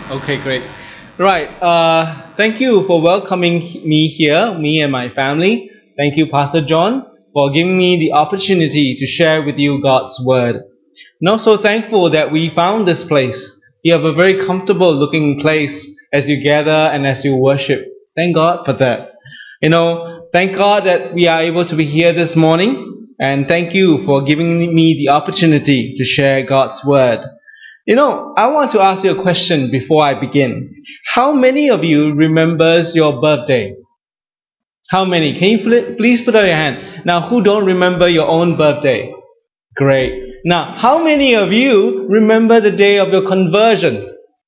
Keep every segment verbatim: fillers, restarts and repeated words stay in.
Okay, great. Right. Uh, thank you for welcoming me here, me and my family. Thank you, Pastor John, for giving me the opportunity to share with you God's Word. And also thankful that we found this place. You have a very comfortable looking place as you gather and as you worship. Thank God for that. You know, thank God that we are able to be here this morning. And thank you for giving me the opportunity to share God's Word. You know, I want to ask you a question before I begin. How many of you remembers your birthday? How many? Can you please put up your hand? Now, who don't remember your own birthday? Great. Now, how many of you remember the day of your conversion?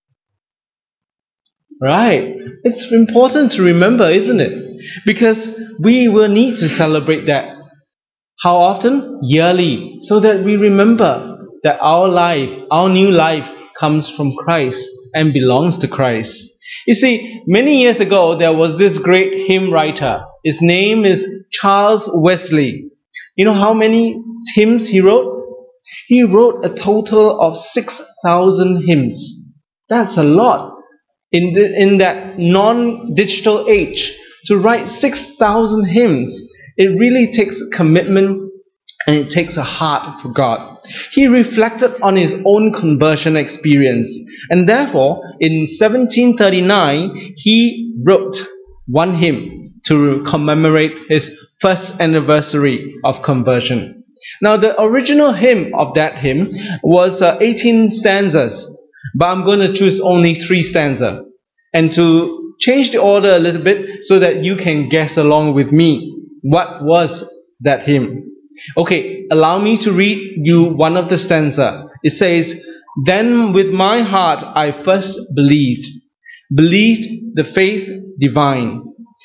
Right. It's important to remember, isn't it? Because we will need to celebrate that. How often? Yearly. So that we remember that our life, our new life, comes from Christ and belongs to Christ. You see, many years ago, there was this great hymn writer. His name is Charles Wesley. You know how many hymns he wrote? He wrote a total of six thousand hymns. That's a lot. In, the, in that non-digital age, to write six thousand hymns, it really takes commitment and it takes a heart for God. He reflected on his own conversion experience, and therefore in seventeen thirty-nine he wrote one hymn to commemorate his first anniversary of conversion. Now the original hymn of that hymn was uh, eighteen stanzas, but I'm going to choose only three stanzas, and to change the order a little bit so that you can guess along with me what was that hymn. Okay, allow me to read you one of the stanza. It says, "Then with my heart I first believed, believed the faith divine,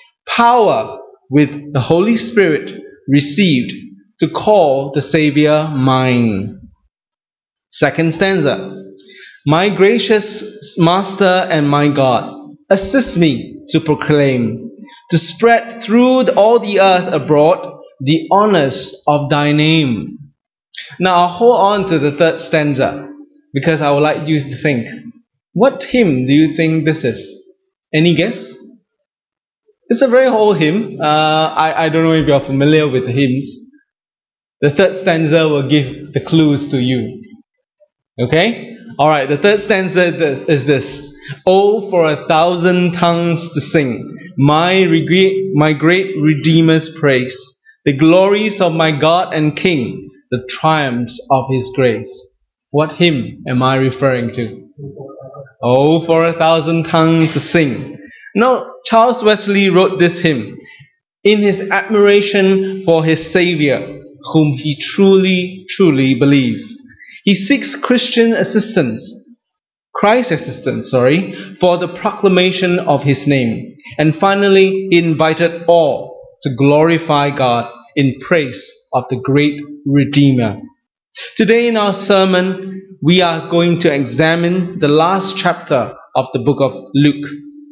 power with the Holy Spirit received to call the Savior mine." Second stanza, "My gracious Master and my God, assist me to proclaim, to spread through the, all the earth abroad, the honors of thy name." Now I'll hold on to the third stanza because I would like you to think. What hymn do you think this is? Any guess? It's a very old hymn. Uh, I, I don't know if you're familiar with the hymns. The third stanza will give the clues to you. Okay? Alright, the third stanza is this. "Oh, for a thousand tongues to sing my, reg- my great Redeemer's praise, the glories of my God and King, the triumphs of His grace." What hymn am I referring to? "Oh, for a thousand tongues to sing." Now, Charles Wesley wrote this hymn in his admiration for his Savior, whom he truly, truly believed. He seeks Christian assistance, Christ's assistance, sorry, for the proclamation of His name. And finally, he invited all to glorify God in praise of the great Redeemer. Today in our sermon, we are going to examine the last chapter of the book of Luke.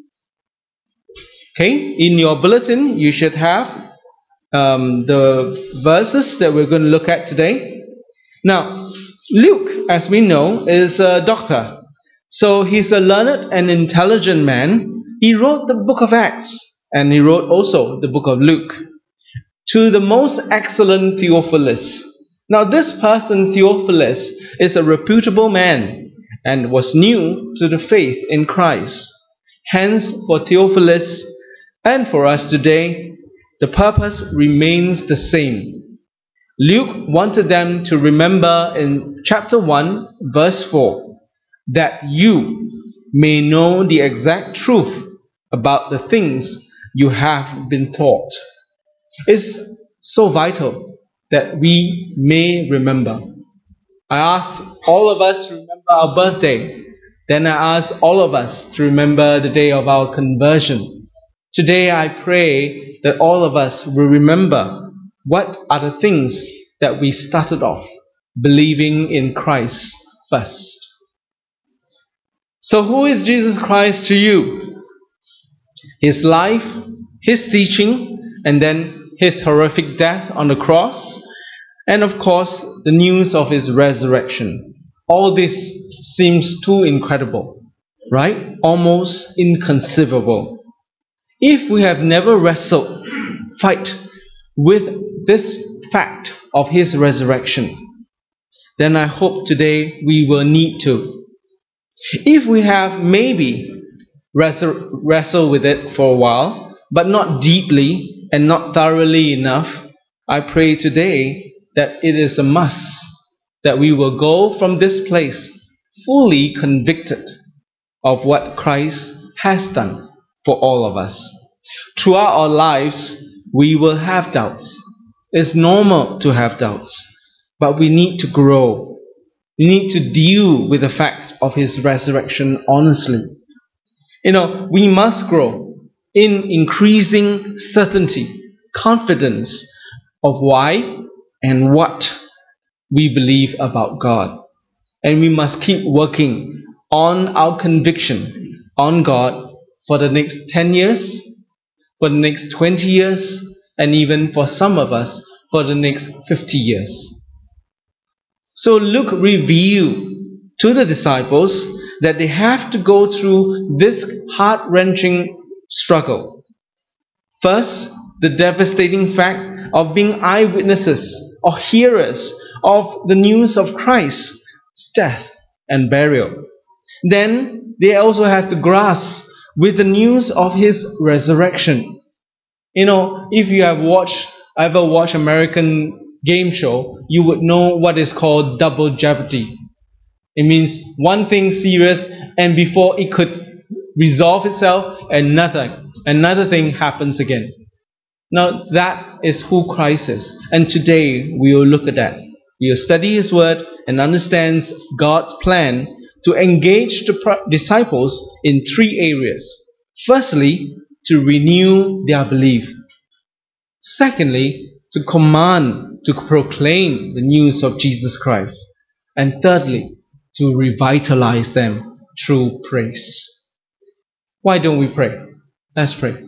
Okay, in your bulletin, you should have um, the verses that we're going to look at today. Now, Luke, as we know, is a doctor. So he's a learned and intelligent man. He wrote the book of Acts, and he wrote also the book of Luke, to the most excellent Theophilus. Now this person, Theophilus, is a reputable man and was new to the faith in Christ. Hence, for Theophilus and for us today, the purpose remains the same. Luke wanted them to remember in chapter one, verse four, that you may know the exact truth about the things you have been taught. It's so vital that we may remember. I ask all of us to remember our birthday. Then I ask all of us to remember the day of our conversion. Today I pray that all of us will remember what are the things that we started off believing in Christ first. So who is Jesus Christ to you? His life, His teaching, and then His horrific death on the cross, and of course the news of His resurrection. All this seems too incredible. right? Almost inconceivable. If we have never wrestled, fight with this fact of His resurrection, then I hope today we will need to. If we have maybe wrestle, wrestle with it for a while, but not deeply and not thoroughly enough, I pray today that it is a must that we will go from this place fully convicted of what Christ has done for all of us. Throughout our lives, we will have doubts. It's normal to have doubts, but we need to grow. We need to deal with the fact of His resurrection honestly. You know, we must grow in increasing certainty, confidence of why and what we believe about God. And we must keep working on our conviction on God for the next ten years, for the next twenty years, and even for some of us, for the next fifty years. So Luke revealed to the disciples that they have to go through this heart-wrenching struggle. First, the devastating fact of being eyewitnesses or hearers of the news of Christ's death and burial. Then they also have to grasp with the news of His resurrection. You know, if you have watched, ever watched American game show, you would know what is called double jeopardy. It means one thing serious, and before it could resolve itself, another, another thing happens again. Now that is who Christ is. And today we will look at that. We will study His word and understand God's plan to engage the disciples in three areas. Firstly, to renew their belief. Secondly, to command, to proclaim the news of Jesus Christ. And thirdly, to revitalize them through praise. Why don't we pray? Let's pray.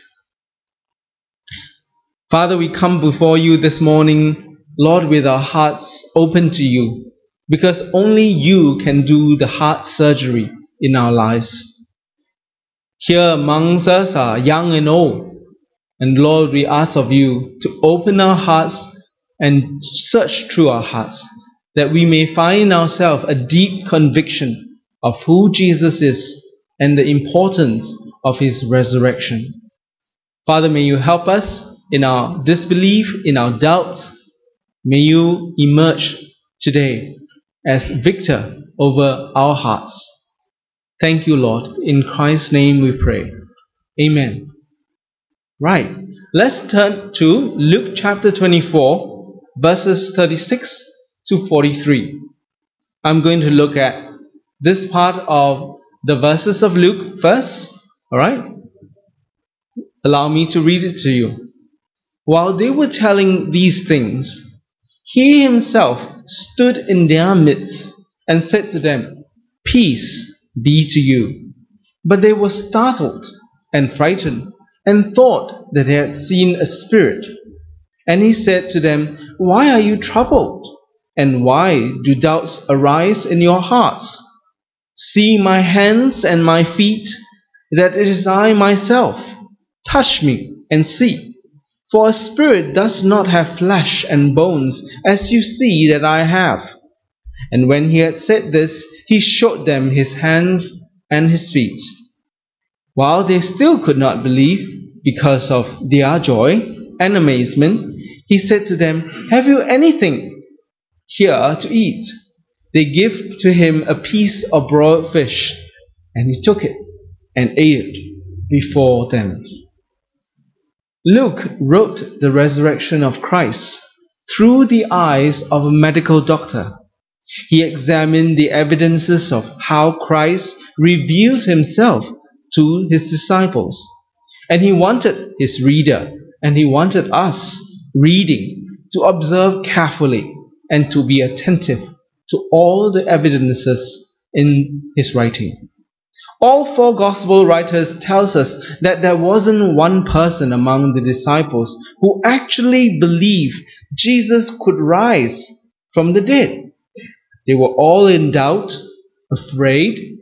Father, we come before you this morning, Lord, with our hearts open to you, because only you can do the heart surgery in our lives. Here amongst us are young and old, and Lord, we ask of you to open our hearts and search through our hearts, that we may find in ourselves a deep conviction of who Jesus is and the importance of His resurrection. Father, may you help us in our disbelief, in our doubts. May you emerge today as victor over our hearts. Thank you, Lord. In Christ's name we pray. Amen. Right. Let's turn to Luke chapter twenty-four, verses thirty-six to forty-three. I'm going to look at this part of the verses of Luke first. Alright? Allow me to read it to you. While they were telling these things, He Himself stood in their midst and said to them, "Peace be to you." But they were startled and frightened and thought that they had seen a spirit. And He said to them, "Why are you troubled? And why do doubts arise in your hearts? See my hands and my feet, that it is I myself. Touch me and see. For a spirit does not have flesh and bones, as you see that I have." And when He had said this, He showed them His hands and His feet. While they still could not believe, because of their joy and amazement, He said to them, "Have you anything here to eat?" They gave to Him a piece of broiled fish, and He took it and ate it before them. Luke wrote the resurrection of Christ through the eyes of a medical doctor. He examined the evidences of how Christ revealed Himself to His disciples. And he wanted his reader, and he wanted us reading, to observe carefully and to be attentive to all the evidences in his writing. All four gospel writers tells us that there wasn't one person among the disciples who actually believed Jesus could rise from the dead. They were all in doubt, afraid,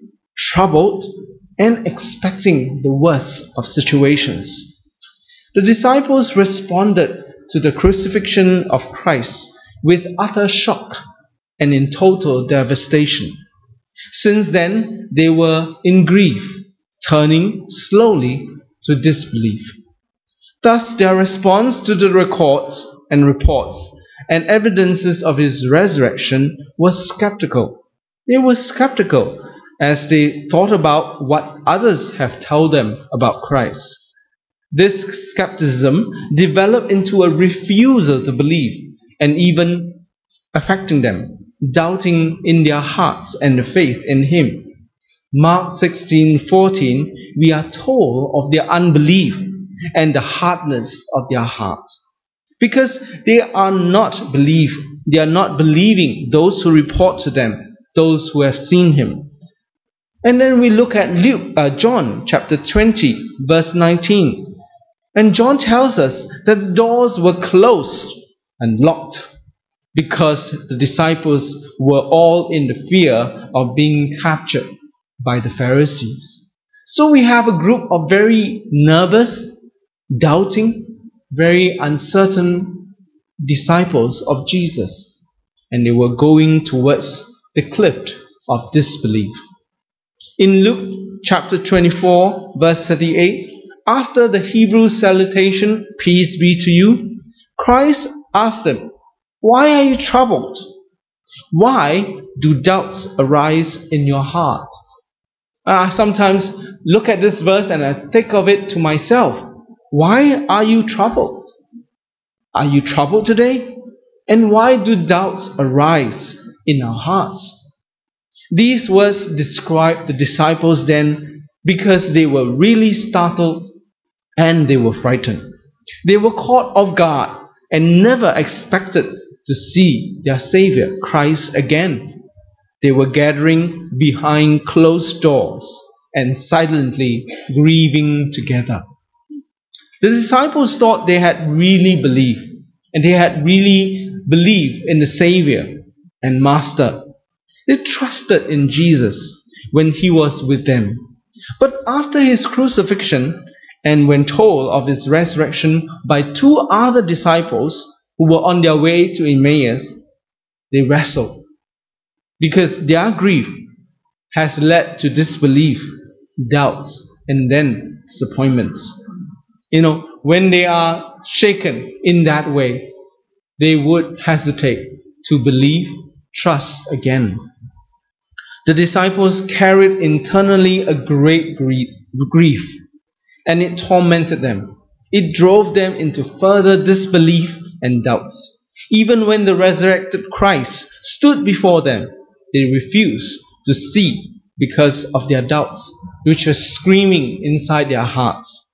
troubled, and expecting the worst of situations. The disciples responded to the crucifixion of Christ with utter shock and in total devastation. Since then, they were in grief, turning slowly to disbelief. Thus, their response to the records and reports and evidences of his resurrection was skeptical. They were skeptical as they thought about what others have told them about Christ. This skepticism developed into a refusal to believe and even affecting them, doubting in their hearts and the faith in Him. Mark sixteen fourteen, we are told of their unbelief and the hardness of their heart, because they are not believe, they are not believing those who report to them, those who have seen Him. And then we look at Luke, uh, John chapter twenty, verse nineteen. And John tells us that the doors were closed and locked because the disciples were all in the fear of being captured by the Pharisees. So we have a group of very nervous, doubting, very uncertain disciples of Jesus, and they were going towards the cliff of disbelief. In Luke chapter twenty-four, verse thirty-eight, after the Hebrew salutation, peace be to you, Christ asked them, why are you troubled? Why do doubts arise in your heart? I sometimes look at this verse and I think of it to myself. Why are you troubled? Are you troubled today? And why do doubts arise in our hearts? These words describe the disciples then because they were really startled and they were frightened. They were caught off guard and never expected to see their Savior, Christ, again. They were gathering behind closed doors and silently grieving together. The disciples thought they had really believed, and they had really believed in the Savior and Master. They trusted in Jesus when He was with them. But after His crucifixion, and when told of His resurrection by two other disciples who were on their way to Emmaus, they wrestled, because their grief has led to disbelief, doubts, and then disappointments. You know, when they are shaken in that way, they would hesitate to believe, trust again. The disciples carried internally a great grief, and it tormented them. It drove them into further disbelief and doubts. Even when the resurrected Christ stood before them, they refused to see because of their doubts, which were screaming inside their hearts.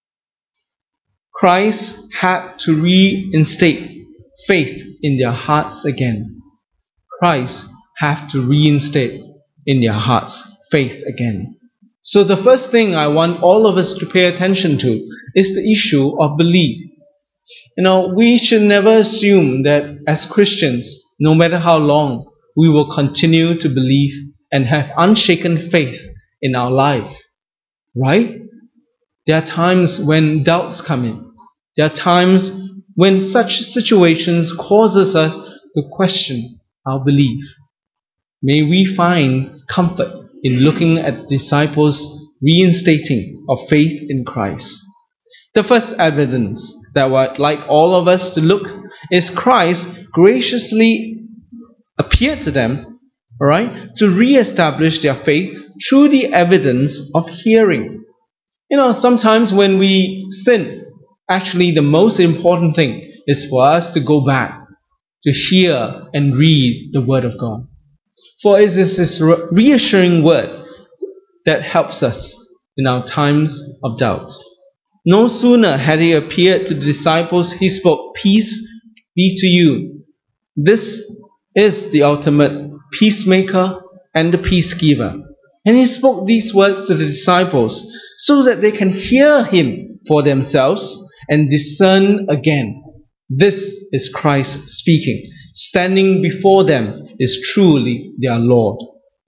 Christ had to reinstate faith in their hearts again. Christ had to reinstate in their hearts faith again. So the first thing I want all of us to pay attention to is the issue of belief. You know, we should never assume that as Christians, no matter how long, we will continue to believe and have unshaken faith in our life. Right? There are times when doubts come in. There are times when such situations causes us to question our belief. May we find comfort in looking at disciples' reinstating of faith in Christ. The first evidence that I would like all of us to look is Christ graciously appeared to them, all right, to re-establish their faith through the evidence of hearing. You know, sometimes when we sin, actually the most important thing is for us to go back to hear and read the Word of God. For it is this reassuring word that helps us in our times of doubt. No sooner had He appeared to the disciples, He spoke, peace be to you. This is the ultimate peacemaker and the peacegiver. And He spoke these words to the disciples so that they can hear Him for themselves and discern again. This is Christ speaking. Standing before them is truly their Lord.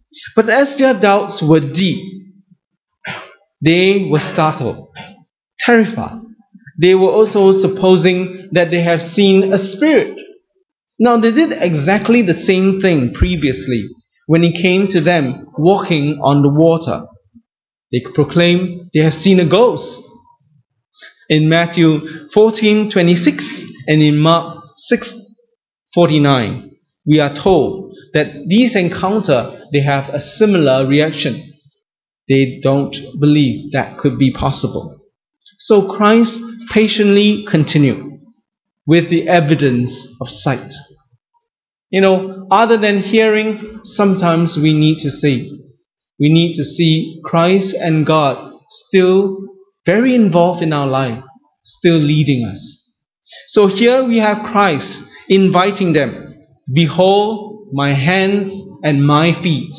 But as their doubts were deep, they were startled, terrified. They were also supposing that they have seen a spirit. Now they did exactly the same thing previously when he came to them walking on the water. They proclaimed they have seen a ghost. In Matthew fourteen twenty-six and in Mark six forty-nine, we are told that these encounter they have a similar reaction. They don't believe that could be possible. So Christ patiently continued with the evidence of sight. You know, other than hearing, sometimes we need to see. We need to see Christ and God still very involved in our life, still leading us. So here we have Christ inviting them, "Behold my hands and my feet,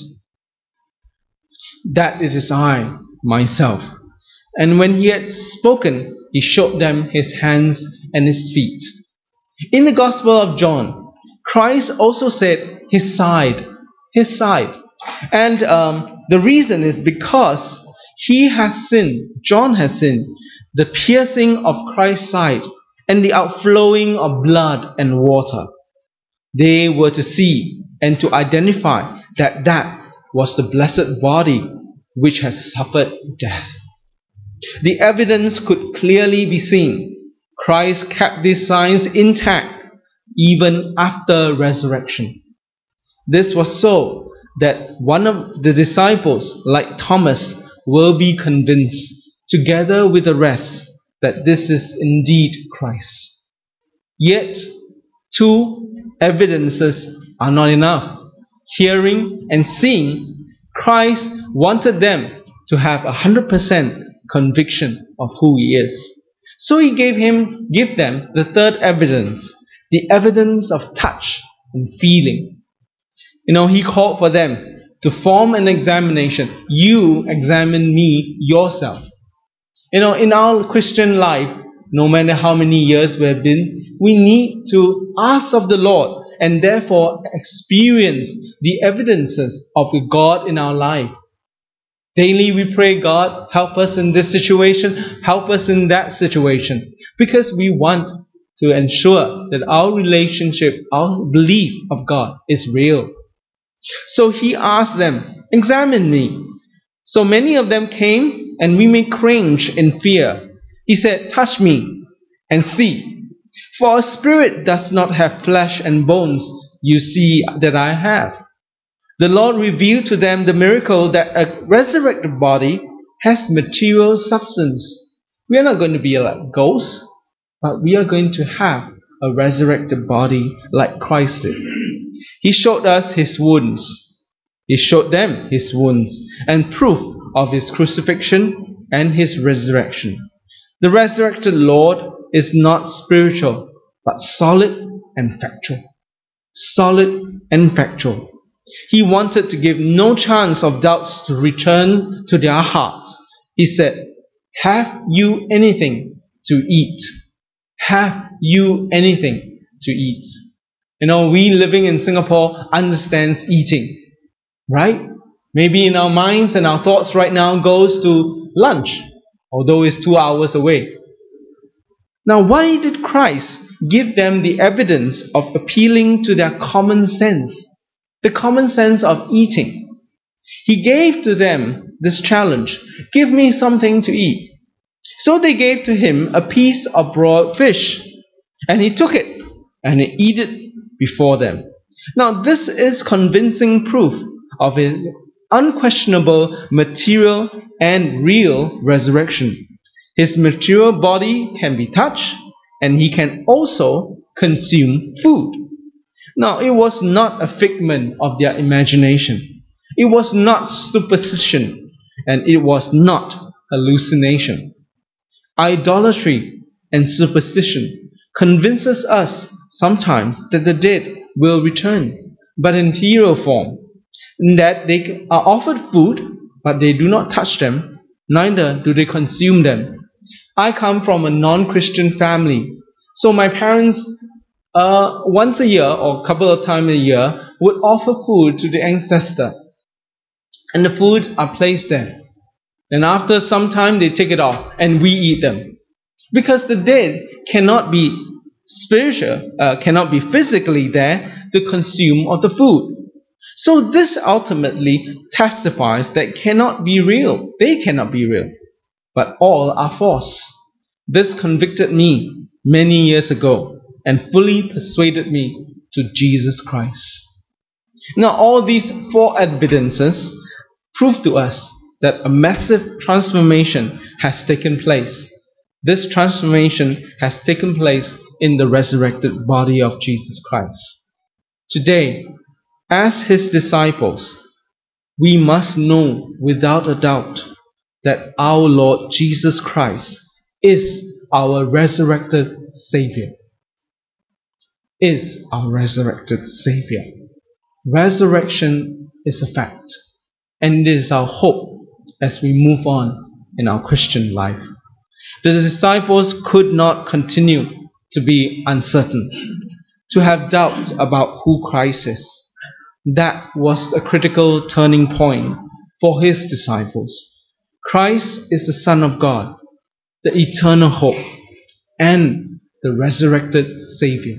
that it is I, myself." And when he had spoken, he showed them his hands and his feet. In the Gospel of John, Christ also said his side, his side. And um, the reason is because he has seen, John has seen, the piercing of Christ's side and the outflowing of blood and water. They were to see and to identify that that was the blessed body which has suffered death. The evidence could clearly be seen. Christ kept these signs intact even after resurrection. This was so that one of the disciples, like Thomas, will be convinced, together with the rest, that this is indeed Christ. Yet, two evidences are not enough. Hearing and seeing, Christ wanted them to have a hundred percent conviction of who he is. So he gave him, give them the third evidence, the evidence of touch and feeling. You know, he called for them to form an examination. You examine me yourself. You know, in our Christian life, no matter how many years we have been, we need to ask of the Lord and therefore experience the evidences of God in our life. Daily we pray, "God, help us in this situation, help us in that situation," because we want to ensure that our relationship, our belief of God is real. So he asked them, "Examine me." So many of them came, and we may cringe in fear. He said, "Touch me and see. For a spirit does not have flesh and bones, you see that I have." The Lord revealed to them the miracle that a resurrected body has material substance. We are not going to be like ghosts, but we are going to have a resurrected body like Christ did. He showed us his wounds. He showed them his wounds and proof of his crucifixion and his resurrection. The resurrected Lord is not spiritual, but solid and factual. Solid and factual. He wanted to give no chance of doubts to return to their hearts. He said, "Have you anything to eat? Have you anything to eat?" You know, we living in Singapore understands eating, right? Maybe in our minds and our thoughts right now goes to lunch, although it's two hours away. Now, why did Christ give them the evidence of appealing to their common sense? The common sense of eating. He gave to them this challenge, "Give me something to eat." So they gave to him a piece of broiled fish, and he took it and he ate it before them. Now this is convincing proof of his unquestionable material and real resurrection. His material body can be touched, and he can also consume food. Now it was not a figment of their imagination. It was not superstition, and it was not hallucination. Idolatry and superstition convinces us sometimes that the dead will return, but in ethereal form, in that they are offered food, but they do not touch them, neither do they consume them. I come from a non-Christian family, so my parents uh, once a year or a couple of times a year would offer food to the ancestor. and the food are placed there. And after some time they take it off and we eat them. Because the dead cannot be spiritual, uh, cannot be physically there to consume of the food. So this ultimately testifies that it cannot be real. They cannot be real. But all are false. This convicted me many years ago and fully persuaded me to Jesus Christ. Now all these four evidences prove to us that a massive transformation has taken place. This transformation has taken place in the resurrected body of Jesus Christ. Today, as His disciples, we must know without a doubt that our Lord Jesus Christ is our resurrected Savior. Is our resurrected Savior. Resurrection is a fact, and it is our hope as we move on in our Christian life. The disciples could not continue to be uncertain, to have doubts about who Christ is. That was a critical turning point for His disciples. Christ is the Son of God, the eternal hope, and the resurrected Savior.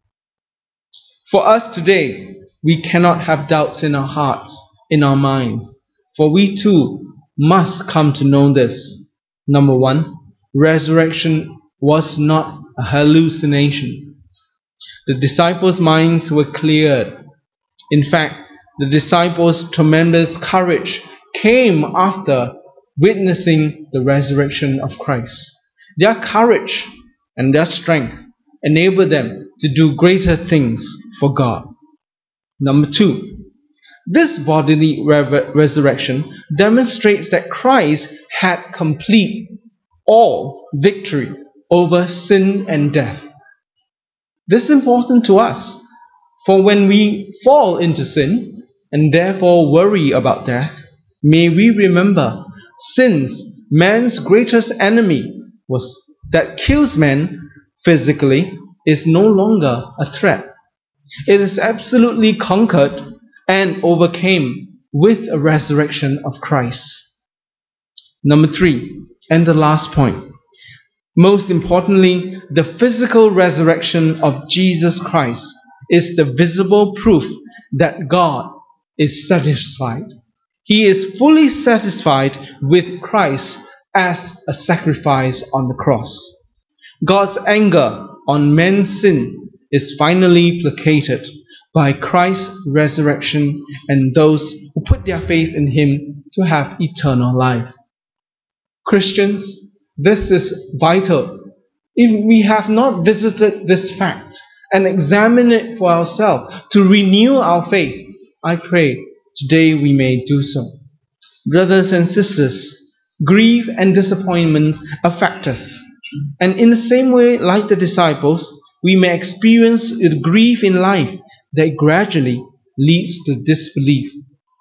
For us today, we cannot have doubts in our hearts, in our minds, for we too must come to know this. Number one, resurrection was not a hallucination. The disciples' minds were cleared. In fact, the disciples' tremendous courage came after witnessing the resurrection of Christ. Their courage and their strength enabled them to do greater things for God. Number two, this bodily re- resurrection demonstrates that Christ had complete all victory over sin and death. This is important to us, for when we fall into sin and therefore worry about death, may we remember, since man's greatest enemy was that kills man physically is no longer a threat. It is absolutely conquered and overcame with a resurrection of Christ. Number three, and the last point. Most importantly, the physical resurrection of Jesus Christ is the visible proof that God is satisfied. He is fully satisfied with Christ as a sacrifice on the cross. God's anger on man's sin is finally placated by Christ's resurrection and those who put their faith in Him to have eternal life. Christians, this is vital. If we have not visited this fact and examined it for ourselves to renew our faith, I pray today we may do so. Brothers and sisters, grief and disappointment affect us. And in the same way, like the disciples, we may experience grief in life that gradually leads to disbelief.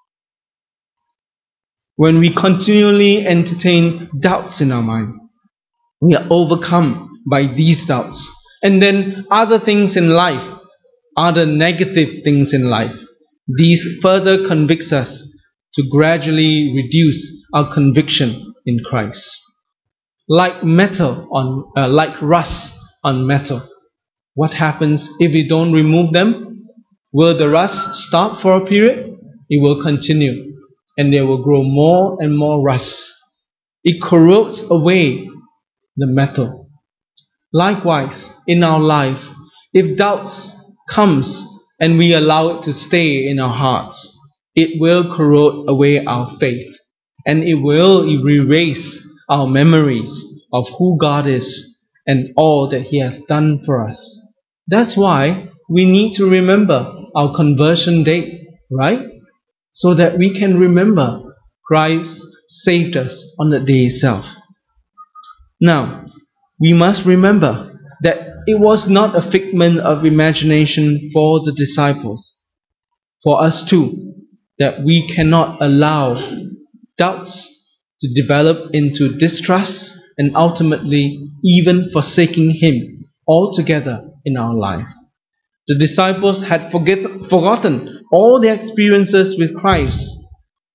When we continually entertain doubts in our mind, we are overcome by these doubts. And then other things in life, other negative things in life, these further convicts us to gradually reduce our conviction in Christ. Like metal on, uh, like rust on metal. What happens if we don't remove them? Will the rust stop for a period? It will continue. And there will grow more and more rust. It corrodes away the metal. Likewise, in our life, if doubts comes and we allow it to stay in our hearts, it will corrode away our faith. And it will erase our memories of who God is and all that He has done for us. That's why we need to remember our conversion date, right? So that we can remember Christ saved us on the day itself. Now, we must remember that it was not a figment of imagination for the disciples. For us too, that we cannot allow doubts to develop into distrust and ultimately even forsaking Him altogether in our life. The disciples had forget, forgotten all their experiences with Christ.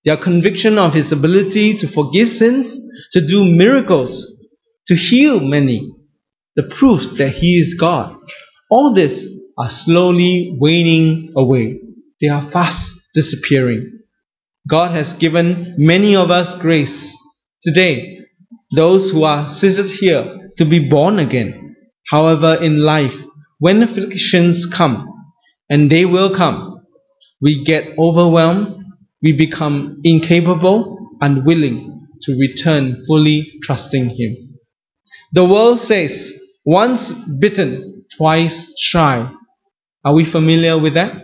their conviction of His ability to forgive sins, to do miracles, to heal many, the proofs that He is God. All this are slowly waning away. They are fast disappearing. God has given many of us grace today, those who are seated here, to be born again. However, in life, when afflictions come, and they will come, we get overwhelmed, we become incapable, unwilling to return fully trusting Him. The world says, once bitten, twice shy. Are we familiar with that?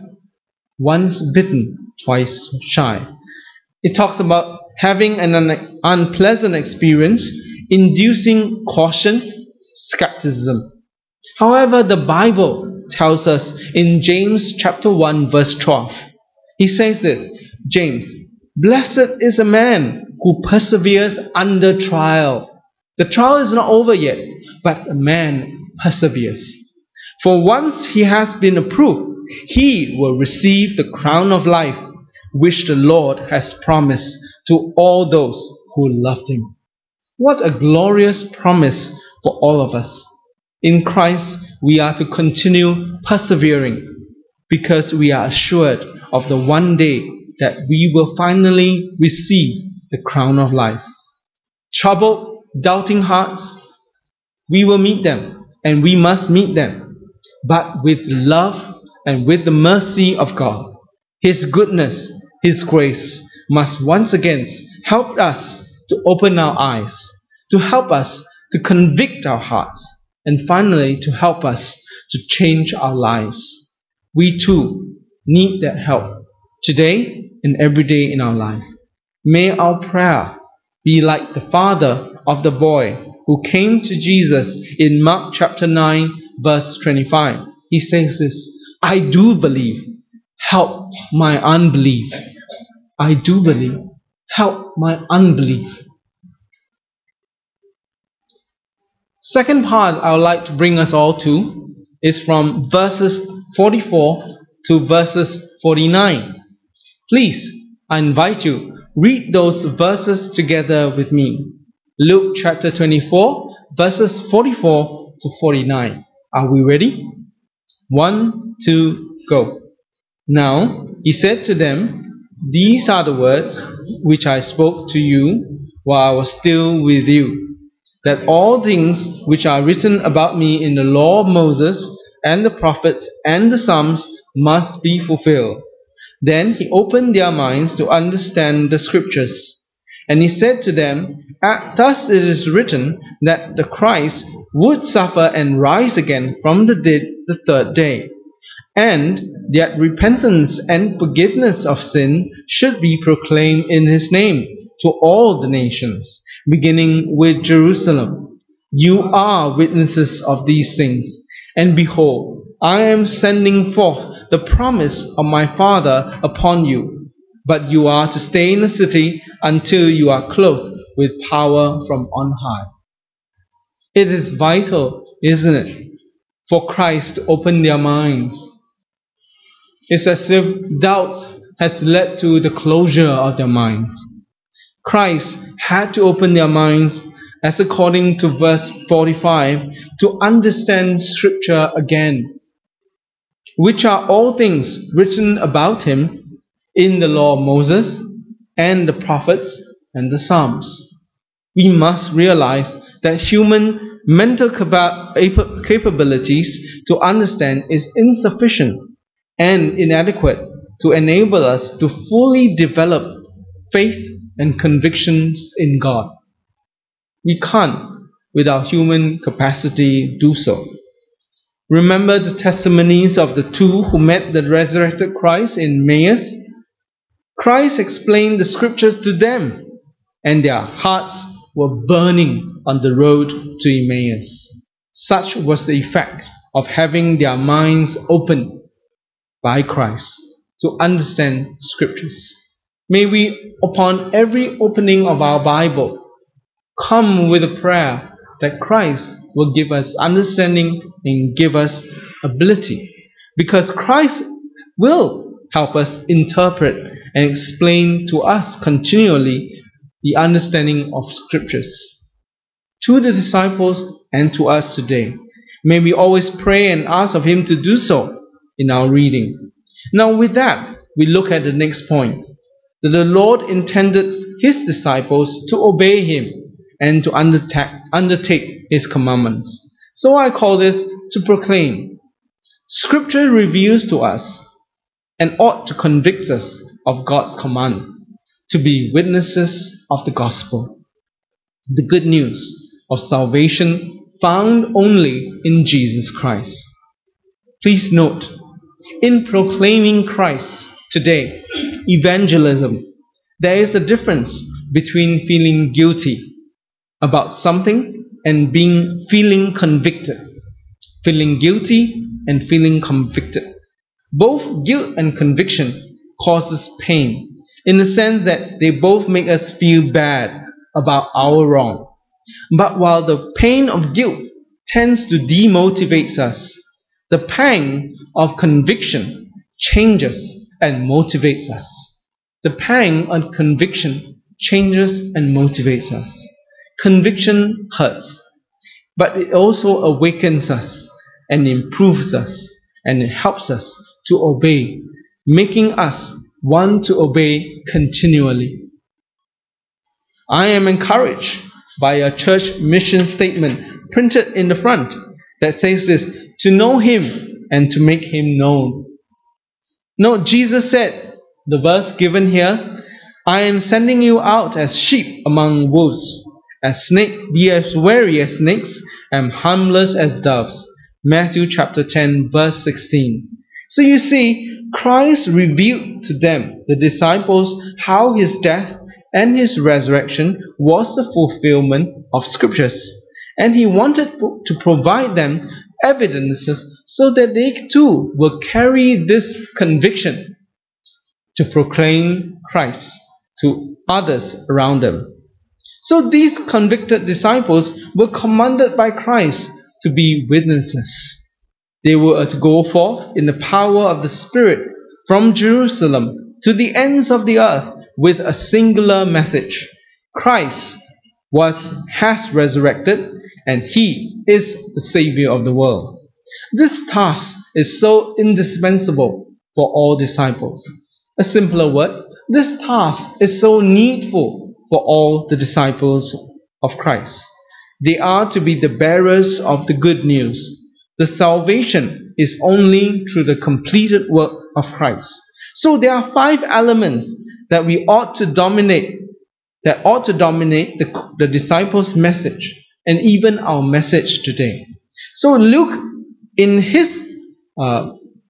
Once bitten, twice shy. It talks about having an un- unpleasant experience, inducing caution, skepticism. However, the Bible tells us in James chapter one verse twelve, he says this, James, blessed is a man who perseveres under trial. The trial is not over yet, but a man perseveres. For once he has been approved, he will receive the crown of life, which the Lord has promised to all those who loved Him. What a glorious promise for all of us. In Christ, we are to continue persevering because we are assured of the one day that we will finally receive the crown of life. Troubled, doubting hearts, we will meet them, and we must meet them, but with love and with the mercy of God. His goodness, His grace must once again help us to open our eyes, to help us to convict our hearts, and finally to help us to change our lives. We too need that help today and every day in our life. May our prayer be like the father of the boy who came to Jesus in Mark chapter nine verse twenty-five. He says this, I do believe, help my unbelief. I do believe, help my unbelief. Second part I would like to bring us all to is from verses forty-four to verses forty-nine. Please, I invite you, read those verses together with me. Luke chapter twenty-four, verses forty-four to forty-nine. Are we ready? One, two, go. Now he said to them, these are the words which I spoke to you while I was still with you, that all things which are written about me in the law of Moses and the prophets and the Psalms must be fulfilled. Then he opened their minds to understand the scriptures. And he said to them, thus it is written that the Christ would suffer and rise again from the dead the third day, and that repentance and forgiveness of sin should be proclaimed in His name to all the nations, beginning with Jerusalem. You are witnesses of these things, and behold, I am sending forth the promise of my Father upon you, but you are to stay in the city until you are clothed with power from on high. It is vital, isn't it, for Christ to open their minds. It's as if doubts has led to the closure of their minds. Christ had to open their minds, as according to verse forty-five, to understand Scripture again, which are all things written about Him in the law of Moses and the prophets and the Psalms. We must realize that human mental capa- capabilities to understand is insufficient and inadequate to enable us to fully develop faith and convictions in God. We can't, with our human capacity, do so. Remember the testimonies of the two who met the resurrected Christ in Emmaus? Christ explained the scriptures to them, and their hearts were burning on the road to Emmaus. Such was the effect of having their minds opened by Christ to understand scriptures. May we, upon every opening of our Bible, come with a prayer that Christ will give us understanding and give us ability, because Christ will help us interpret and explain to us continually the understanding of Scriptures. To the disciples and to us today, may we always pray and ask of Him to do so in our reading. Now with that, we look at the next point, that the Lord intended His disciples to obey Him and to undertake, undertake His commandments. So I call this to proclaim. Scripture reveals to us and ought to convict us of God's command to be witnesses of the gospel, the good news of salvation found only in Jesus Christ. Please note, in proclaiming Christ today, evangelism, there is a difference between feeling guilty about something and being feeling convicted. Feeling guilty and feeling convicted. Both guilt and conviction causes pain in the sense that they both make us feel bad about our wrong. But while the pain of guilt tends to demotivate us, the pang of conviction changes and motivates us. The pang of conviction changes and motivates us. Conviction hurts, but it also awakens us and improves us, and it helps us to obey, making us want to obey continually. I am encouraged by a church mission statement printed in the front that says this: to know Him and to make Him known. Note, Jesus said, the verse given here, I am sending you out as sheep among wolves. As snake, be as wary as snakes, and harmless as doves. Matthew chapter ten, verse sixteen. So you see, Christ revealed to them, the disciples, how His death and His resurrection was the fulfillment of Scriptures. And He wanted to provide them evidences so that they too will carry this conviction to proclaim Christ to others around them. So these convicted disciples were commanded by Christ to be witnesses. They were to go forth in the power of the Spirit from Jerusalem to the ends of the earth with a singular message. Christ was, has resurrected, and He is the Savior of the world. This task is so indispensable for all disciples. A simpler word, this task is so needful for all the disciples of Christ. They are to be the bearers of the good news. The salvation is only through the completed work of Christ. So there are five elements that we ought to dominate, that ought to dominate the, the disciples' message and even our message today. So Luke, in his uh,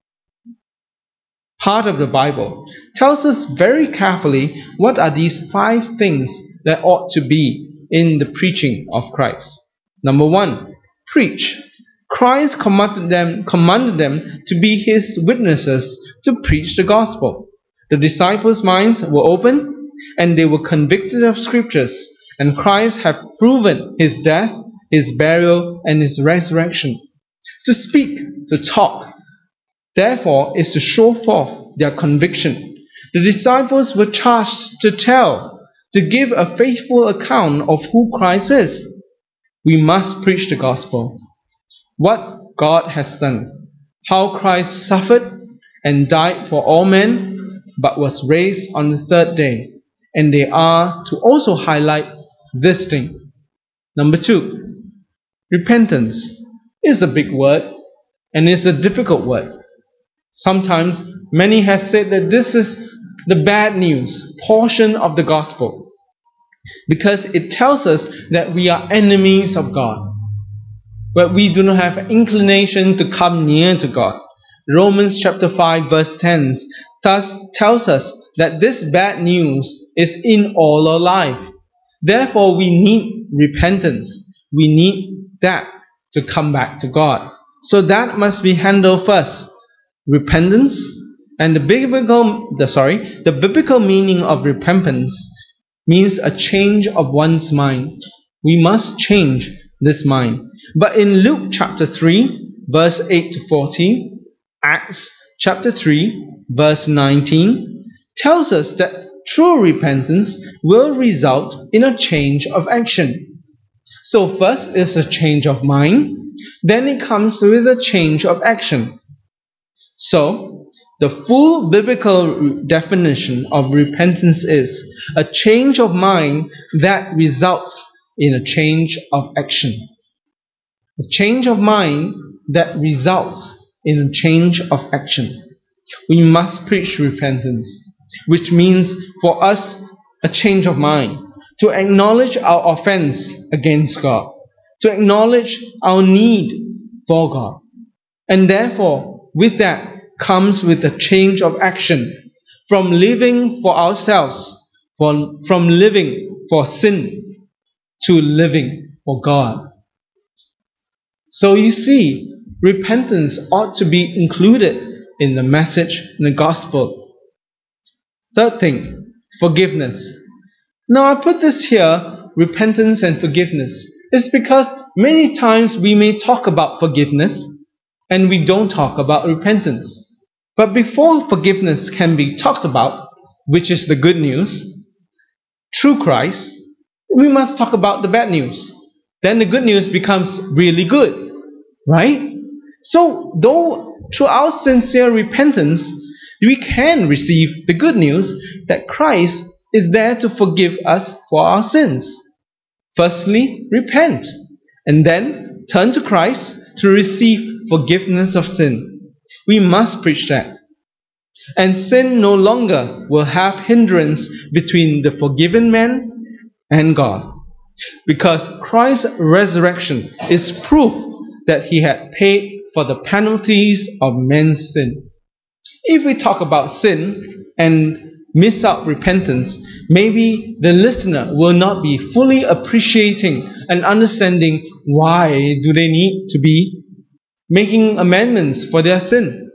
part of the Bible, tells us very carefully what are these five things that ought to be in the preaching of Christ. Number one, preach. Christ commanded them, commanded them to be His witnesses to preach the gospel. The disciples' minds were open and they were convicted of Scriptures, and Christ had proven His death, His burial, and His resurrection. To speak, to talk, therefore, is to show forth their conviction. The disciples were charged to tell, to give a faithful account of who Christ is. We must preach the gospel, what God has done, how Christ suffered and died for all men, but was raised on the third day. And they are to also highlight this thing. Number two, repentance is a big word and is a difficult word. Sometimes many have said that this is the bad news portion of the gospel, because it tells us that we are enemies of God, but we do not have inclination to come near to God. Romans chapter five verse ten thus tells us that this bad news is in all our life. Therefore we need repentance. We need that to come back to God. So that must be handled first. Repentance, and the biblical the sorry the biblical meaning of repentance means a change of one's mind. We must change this mind. But in Luke chapter three verse eight to fourteen, Acts chapter three verse nineteen, tells us that true repentance will result in a change of action. So first is a change of mind, then it comes with a change of action. So, the full biblical definition of repentance is a change of mind that results in a change of action. A change of mind that results in a change of action. We must preach repentance, which means for us a change of mind, to acknowledge our offense against God, to acknowledge our need for God. And therefore, with that comes with a change of action from living for ourselves, from, from living for sin, to living for God. So you see, repentance ought to be included in the message in the gospel. Third thing, forgiveness. Now I put this here, repentance and forgiveness. It's because many times we may talk about forgiveness and we don't talk about repentance. But before forgiveness can be talked about, which is the good news, through Christ, we must talk about the bad news. Then the good news becomes really good, right? So though through our sincere repentance, we can receive the good news that Christ is there to forgive us for our sins. Firstly, repent, and then turn to Christ to receive forgiveness of sin. We must preach that. And sin no longer will have hindrance between the forgiven man and God. Because Christ's resurrection is proof that He had paid for the penalties of men's sin. If we talk about sin and miss out repentance, maybe the listener will not be fully appreciating and understanding why do they need to be making amendments for their sin.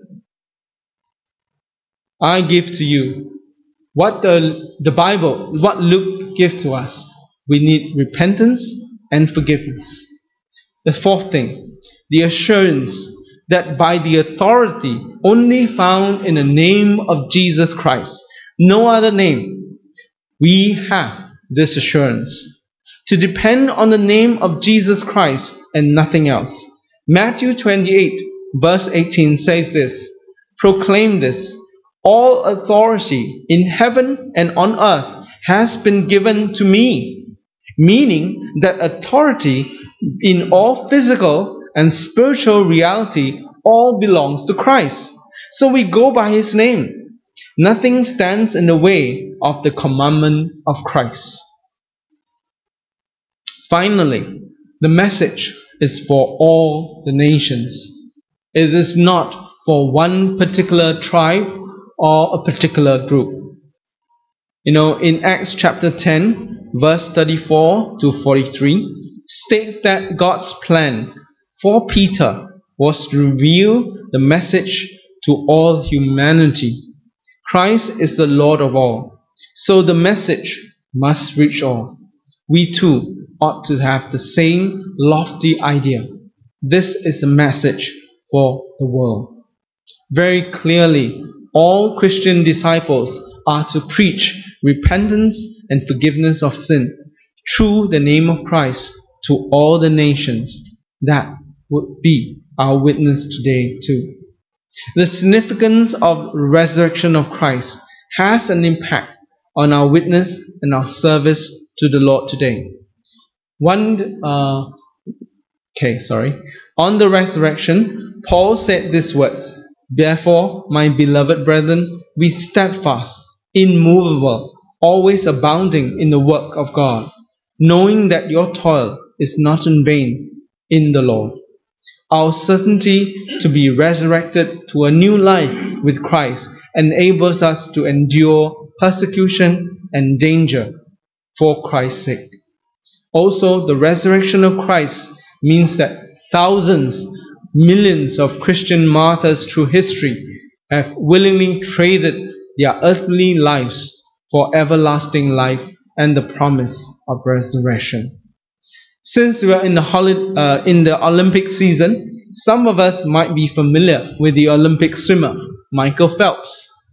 I give to you what the, the Bible, what Luke gives to us. We need repentance and forgiveness. The fourth thing, the assurance that by the authority only found in the name of Jesus Christ, no other name, we have this assurance. To depend on the name of Jesus Christ and nothing else. Matthew twenty-eight verse eighteen says this, proclaim this, all authority in heaven and on earth has been given to me. Meaning that authority in all physical and spiritual reality all belongs to Christ. So we go by His name. Nothing stands in the way of the commandment of Christ. Finally, the message is for all the nations. It is not for one particular tribe or a particular group. You know, in Acts chapter ten, verse thirty-four to forty-three, states that God's plan for Peter was to reveal the message to all humanity. Christ is the Lord of all, so the message must reach all. We too ought to have the same lofty idea. This is a message for the world. Very clearly, all Christian disciples are to preach repentance and forgiveness of sin through the name of Christ to all the nations. That would be our witness today too. The significance of the resurrection of Christ has an impact on our witness and our service to the Lord today. One, uh, okay, sorry. On the resurrection, Paul said these words, therefore, my beloved brethren, be steadfast, immovable, always abounding in the work of God, knowing that your toil is not in vain in the Lord. Our certainty to be resurrected to a new life with Christ enables us to endure persecution and danger for Christ's sake. Also, the resurrection of Christ means that thousands, millions of Christian martyrs through history have willingly traded their earthly lives for everlasting life and the promise of resurrection. Since we are in the, holiday, uh, in the Olympic season, some of us might be familiar with the Olympic swimmer, Michael Phelps.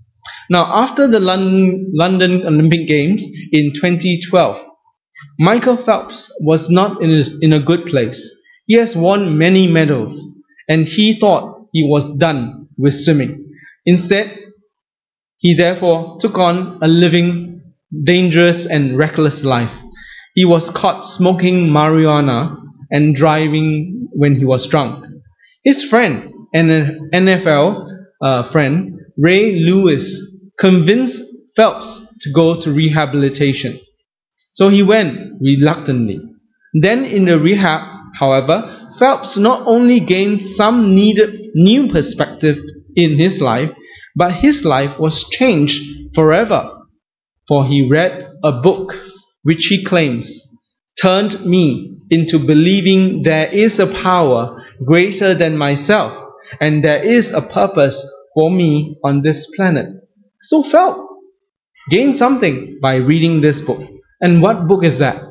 Now, after the London, London Olympic Games in twenty twelve, Michael Phelps was not in, his, in a good place. He has won many medals, and he thought he was done with swimming. Instead, he therefore took on a living, dangerous and reckless life. He was caught smoking marijuana and driving when he was drunk. His friend, an N F L uh, friend, Ray Lewis, convinced Phelps to go to rehabilitation. So he went reluctantly. Then in the rehab, however, Phelps not only gained some needed new perspective in his life, but his life was changed forever. For he read a book which he claims turned me into believing there is a power greater than myself, and there is a purpose for me on this planet. So Phelps gained something by reading this book. And what book is that?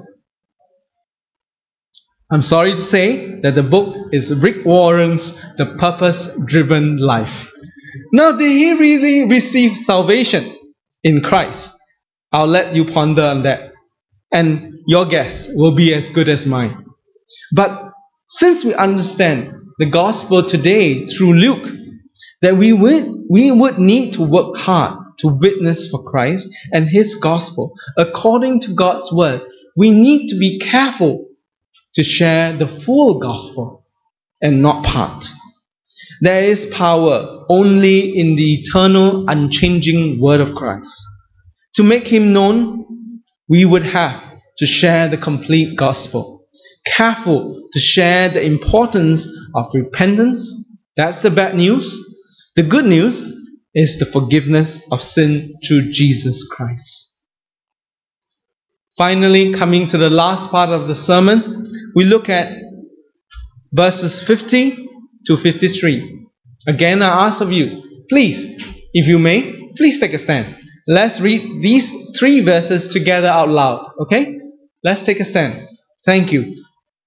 I'm sorry to say that the book is Rick Warren's The Purpose-Driven Life. Now, did he really receive salvation in Christ? I'll let you ponder on that. And your guess will be as good as mine. But since we understand the gospel today through Luke, that we would, we would need to work hard to witness for Christ and His gospel according to God's word, we need to be careful to share the full gospel and not part. There is power only in the eternal, unchanging word of Christ. To make Him known, we would have to share the complete gospel. Careful to share the importance of repentance. That's the bad news. The good news is the forgiveness of sin through Jesus Christ. Finally, coming to the last part of the sermon, we look at verses fifty to fifty-three. Again, I ask of you, please, if you may, please take a stand. Let's read these three verses together out loud, okay? Let's take a stand. Thank you.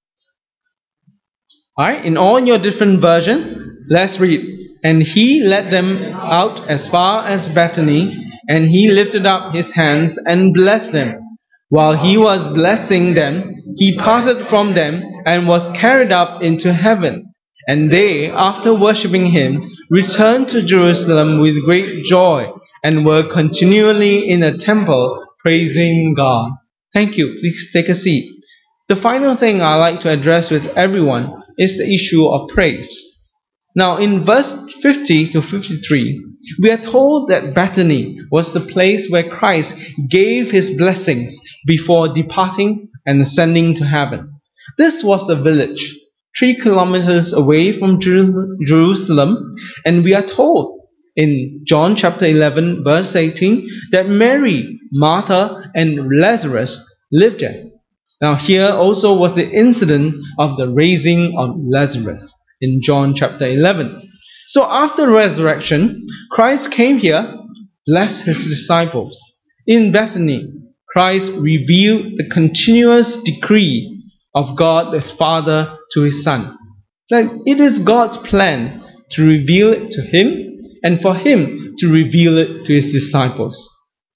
Alright, in all your different versions, let's read. And he led them out as far as Bethany, and he lifted up his hands and blessed them. While he was blessing them, he parted from them and was carried up into heaven. And they, after worshipping him, returned to Jerusalem with great joy, and were continually in the temple praising God. Thank you. Please take a seat. The final thing I'd like to address with everyone is the issue of praise. Now, in verse fifty to fifty-three, we are told that Bethany was the place where Christ gave his blessings before departing and ascending to heaven. This was a village, three kilometers away from Jerusalem, and we are told in John chapter eleven, verse eighteen, that Mary, Martha, and Lazarus lived there. Now, here also was the incident of the raising of Lazarus in John chapter eleven. So after resurrection, Christ came here, blessed his disciples. In Bethany, Christ revealed the continuous decree of God the Father to his Son. That it is God's plan to reveal it to him and for him to reveal it to his disciples.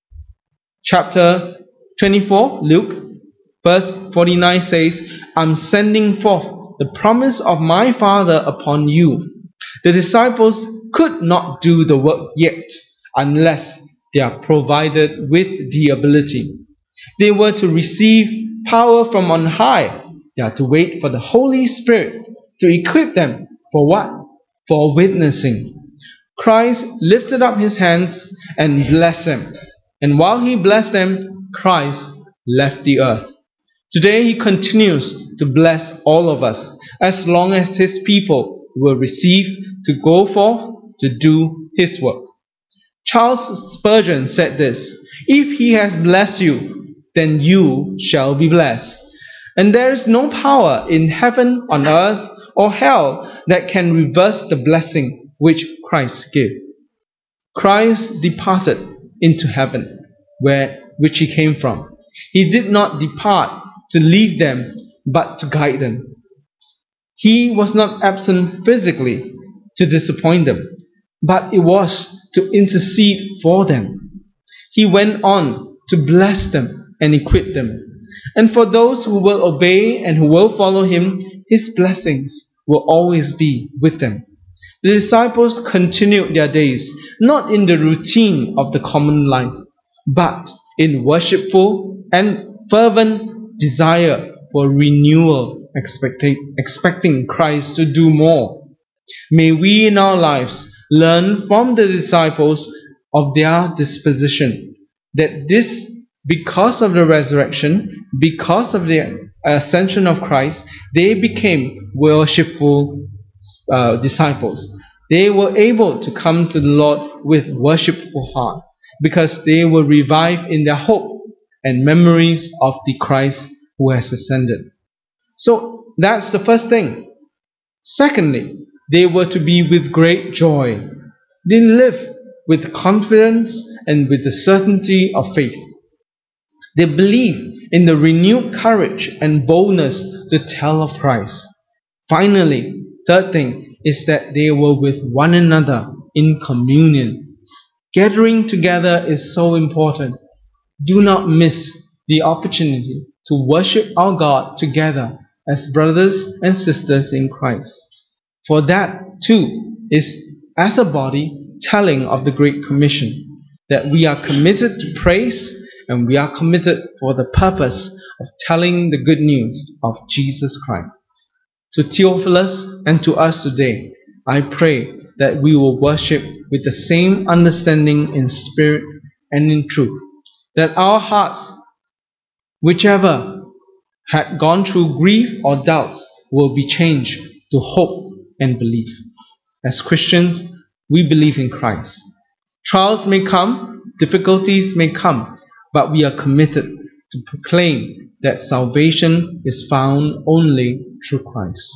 Chapter twenty-four, Luke, verse forty-nine says, I'm sending forth the promise of my Father upon you. The disciples could not do the work yet unless they are provided with the ability. They were to receive power from on high. They are to wait for the Holy Spirit to equip them for what? For witnessing. Christ lifted up his hands and blessed them. And while he blessed them, Christ left the earth. Today he continues to bless all of us as long as his people will receive to go forth to do his work. Charles Spurgeon said this, if he has blessed you, then you shall be blessed. And there is no power in heaven, on earth, or hell that can reverse the blessing which Christ gave. Christ departed into heaven, where which he came from. He did not depart to leave them, but to guide them. He was not absent physically to disappoint them, but it was to intercede for them. He went on to bless them and equip them. And for those who will obey and who will follow him, his blessings will always be with them. The disciples continued their days, not in the routine of the common life, but in worshipful and fervent desire for renewal, expecting, expecting Christ to do more. May we in our lives learn from the disciples of their disposition, that this, because of the resurrection, because of the ascension of Christ, they became worshipful uh, disciples. They were able to come to the Lord with worshipful heart, because they were revived in their hope and memories of the Christ who has ascended. So that's the first thing. Secondly, they were to be with great joy. They lived with confidence and with the certainty of faith. They believed in the renewed courage and boldness to tell of Christ. Finally, third thing is that they were with one another in communion. Gathering together is so important. Do not miss the opportunity to worship our God together as brothers and sisters in Christ. For that too is, as a body, telling of the Great Commission, that we are committed to praise and we are committed for the purpose of telling the good news of Jesus Christ. To Theophilus and to us today, I pray that we will worship with the same understanding in spirit and in truth, that our hearts, whichever had gone through grief or doubts, will be changed to hope and belief. As Christians, we believe in Christ. Trials may come, difficulties may come, but we are committed to proclaim that salvation is found only through Christ.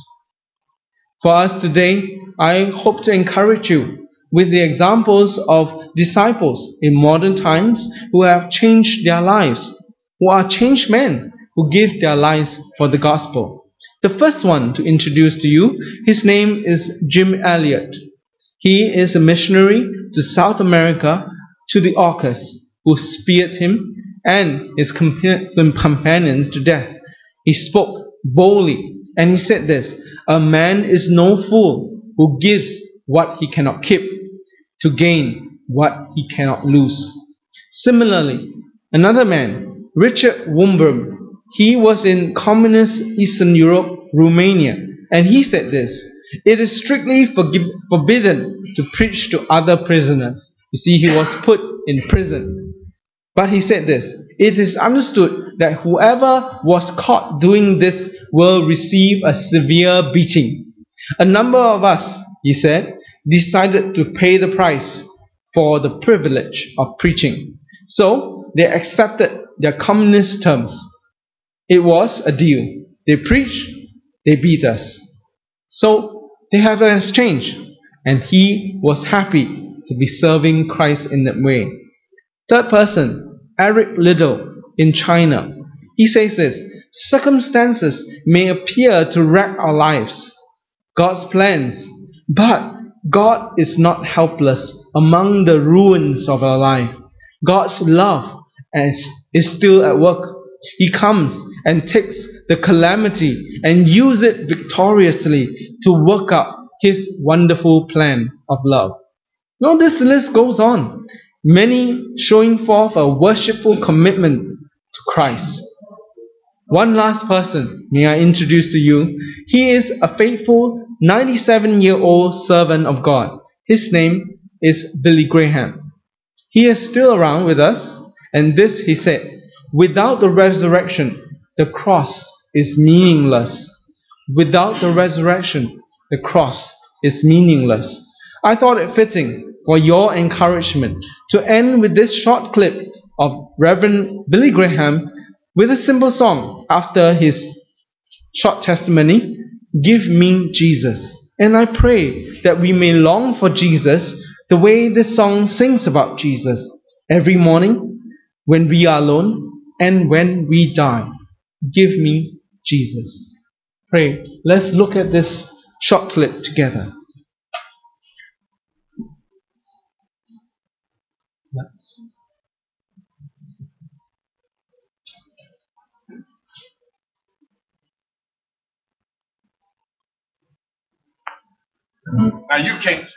For us today, I hope to encourage you with the examples of disciples in modern times who have changed their lives, who are changed men who give their lives for the gospel. The first one to introduce to you, his name is Jim Elliot. He is a missionary to South America, to the Orcas, who speared him and his companions to death. He spoke boldly and he said this: "A man is no fool who gives what he cannot keep to gain what he cannot lose." Similarly, another man, Richard Wurmbrand, he was in communist Eastern Europe, Romania, and he said this: "It is strictly forgib- forbidden to preach to other prisoners." You see, he was put in prison. But he said this: "It is understood that whoever was caught doing this will receive a severe beating." A number of us, he said, decided to pay the price for the privilege of preaching. So they accepted their communist terms. It was a deal. They preached, they beat us. So they have an exchange, and he was happy to be serving Christ in that way. Third person, Eric Liddell in China. He says this: "Circumstances may appear to wreck our lives, God's plans, but God is not helpless among the ruins of our life. God's love is, is still at work. He comes and takes the calamity and uses it victoriously to work out His wonderful plan of love." Now this list goes on, many showing forth a worshipful commitment to Christ. One last person may I introduce to you. He is a faithful ninety-seven-year-old servant of God. His name is Billy Graham. He is still around with us, and this he said: "Without the resurrection, the cross is meaningless. Without the resurrection, the cross is meaningless." I thought it fitting for your encouragement to end with this short clip of Reverend Billy Graham with a simple song after his short testimony, "Give Me Jesus." And I pray that we may long for Jesus the way this song sings about Jesus every morning, when we are alone, and when we die. Give me Jesus. Pray. Let's look at this short clip together. Nuts. Now you can't.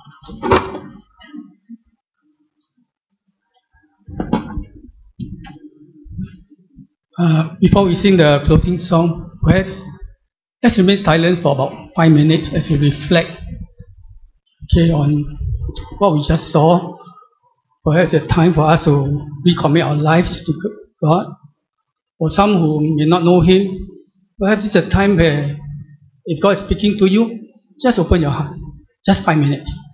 Uh, before we sing the closing song, perhaps let's remain silent for about five minutes as we reflect, okay, on what we just saw. Perhaps it's time for us to recommit our lives to God. For some who may not know Him, perhaps it's a time where if God is speaking to you, just open your heart. Just five minutes.